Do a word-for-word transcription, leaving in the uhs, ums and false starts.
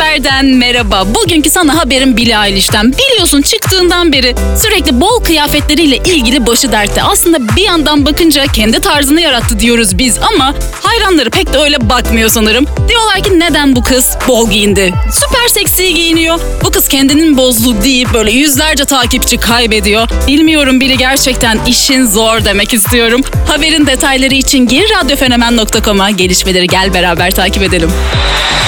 Haber'den merhaba. Bugünkü sana haberim Billie Eilish'ten. Biliyorsun çıktığından beri sürekli bol kıyafetleriyle ilgili başı dertte. Aslında bir yandan bakınca kendi tarzını yarattı diyoruz biz ama hayranları pek de öyle bakmıyor sanırım. Diyorlar ki neden bu kız bol giyindi? Süper seksi giyiniyor. Bu kız kendinin bozduğu deyip böyle yüzlerce takipçi kaybediyor. Bilmiyorum Billie, gerçekten işin zor demek istiyorum. Haberin detayları için gir radyofenomen nokta com'a, gelişmeleri gel beraber takip edelim.